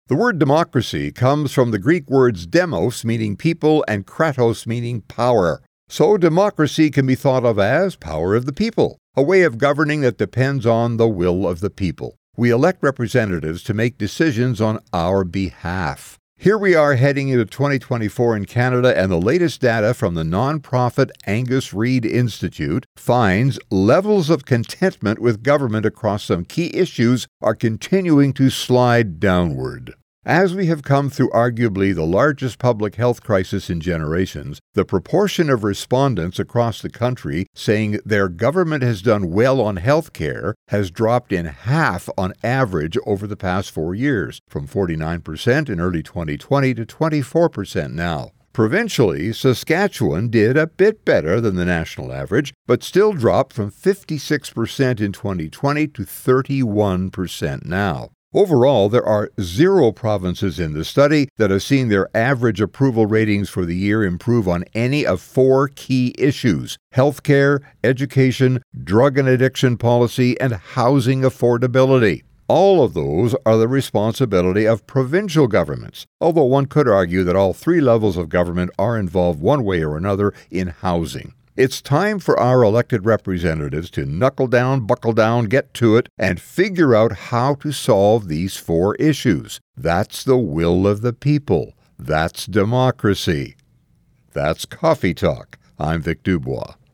The word democracy comes from the Greek words demos, meaning people, and kratos, meaning power. So democracy can be thought of as power of the people, a way of governing that depends on the will of the people. We elect representatives to make decisions on our behalf. Here we are heading into 2024 in Canada, and the latest data from the nonprofit Angus Reid Institute finds levels of contentment with government across some key issues are continuing to slide downward. As we have come through arguably the largest public health crisis in generations, the proportion of respondents across the country saying their government has done well on health care has dropped in half on average over the past 4 years, from 49% in early 2020 to 24% now. Provincially, Saskatchewan did a bit better than the national average, but still dropped from 56% in 2020 to 31% now. Overall, there are 0 provinces in the study that have seen their average approval ratings for the year improve on any of 4 key issues: healthcare, education, drug and addiction policy, and housing affordability. All of those are the responsibility of provincial governments, although one could argue that all 3 levels of government are involved one way or another in housing. It's time for our elected representatives to knuckle down, buckle down, get to it, and figure out how to solve these 4 issues. That's the will of the people. That's democracy. That's Coffee Talk. I'm Vic Dubois.